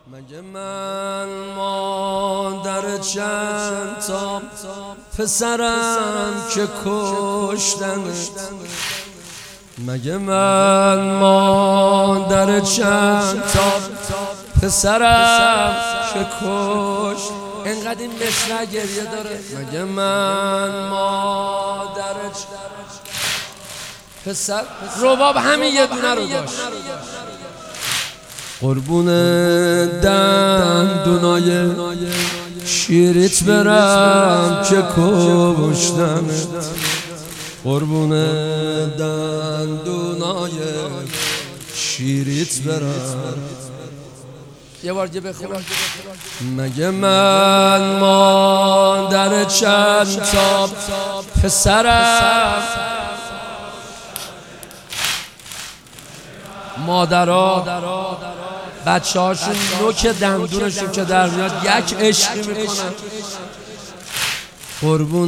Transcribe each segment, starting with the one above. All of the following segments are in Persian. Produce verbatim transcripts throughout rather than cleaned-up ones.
مگه من مادر چند تا پسرم که کشتنت؟ مگه من مادر چند تا پسرم که کشت؟ انقدر این مصرع گریه داره. مگه من مادر پسر رباب همین یه دونه رو داشت. قربون دندونای شیریت برم که کشتنت، قربون دندونای شیریت برم. یه بار دیگه بخونم. مگه من مادر چند تا پسرم، مادرها بچه هاشون نوک دندونشون که در میاد یک عشقی میکنن. قربون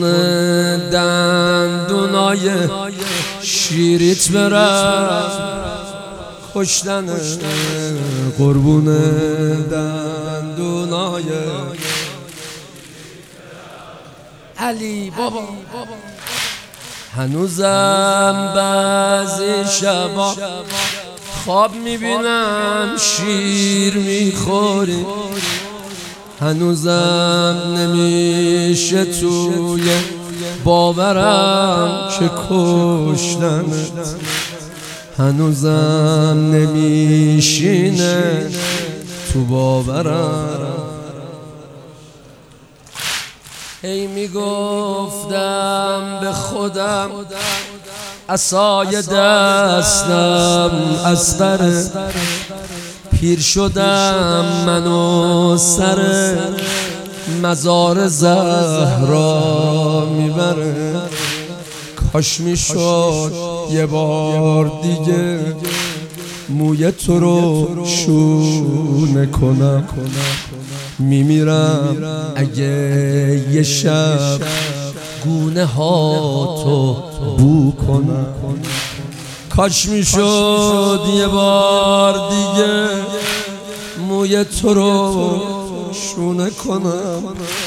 دندونای شیریت برم کشتنه، قربون دندونای علی بابا. هنوزم بعضی شبا خواب میبینم شیر میخوری، هنوزم نمیشه توی باورم که کشتنت، هنوزم نمیشینه تو باورم. هی میگفتم به خودم عصای دستم اصغره، پیر شدم منو سر مزار زهرا میبره. کاش میشد یه بار دیگه موی تو رو شونه کنم، میمیرم اگه یه شب گونه ها تو بو کنم. کاش میشد یه بار دیگه موی تو رو شونه کنم،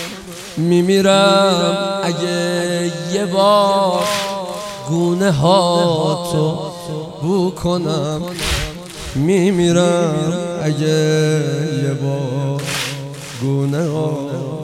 میمیرم اگه یه بار گونه ها تو بو کنم، میمیرم اگه یه بار گونه ها.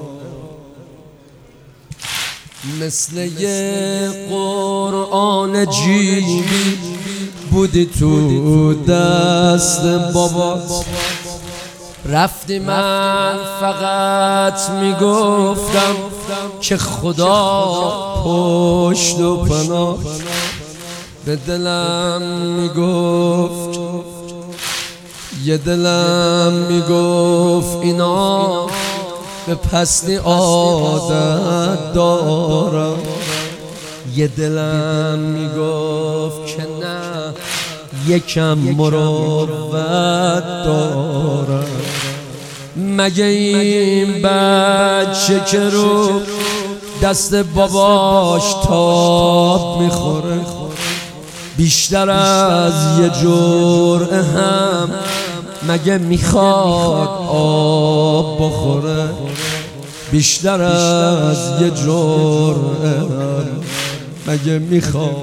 مثل یه قرآن جیبی بودی تو دست بابات، رفتی من فقط میگفتم که خدا پشت و پناه. به دلم میگفت، یه دلم میگفت اینا به پستی عادت دارم، یه دلم میگفت که نه یکم مروت دارم. مگه این بچه که رو دست باباش تاب میخوره بیشتر از یه جرعه هم مگه میخواد آب بخوره؟ بیشتر از یه جرعه هم مگه میخواد؟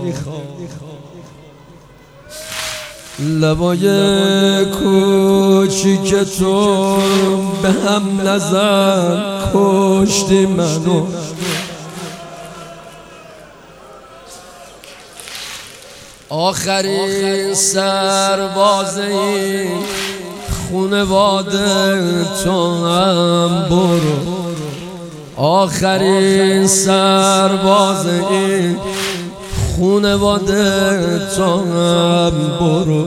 لبای کوچیک تو به هم نزن کشتی منو، آخرین سرباز این خونواده تو هم برو، آخرین سرباز این خونواده تو هم برو.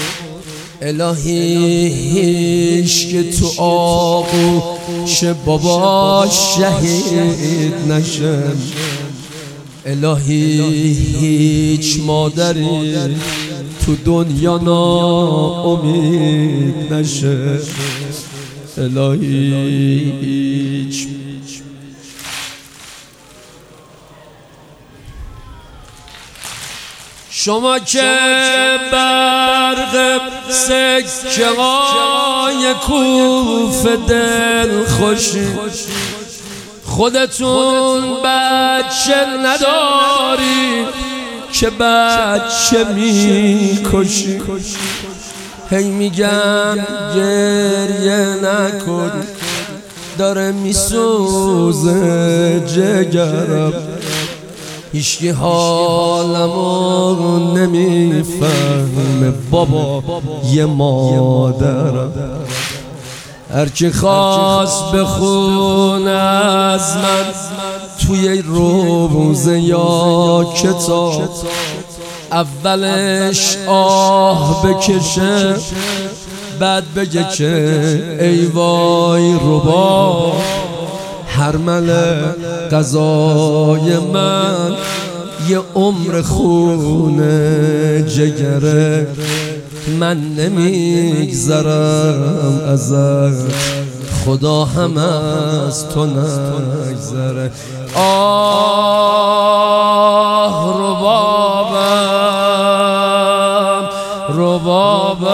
الهی هیچ که تو آغوش بابا شهید نشه، الهی هیچ مادری تو دنیا ناامید نشه، الهی هیچ شما که برق سکه های کوفه دل خوشی، خودتون بچه نداری که بچه میکشی. هی میگم گریه نکن، داره میسوزه جگرم، هیچکی حالمو نمیفهمه بابا یه مادرم. هرکی خواست بخونه از من توی روزه یا کتاب، اولش آه بکشه بعد بگه که ای وای ربا، حرمل قضای من یه عمر خونه جگره، من نمیگذرم ازت خدا هم از تو نگذره. آه ربابم ربابم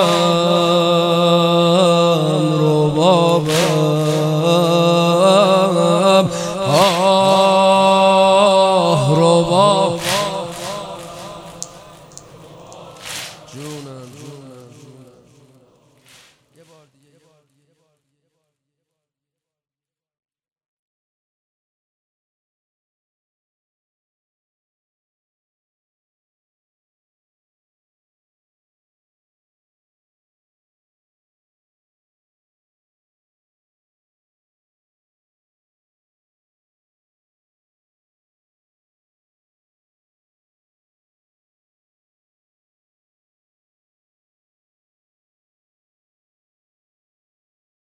ربابم آه ربابم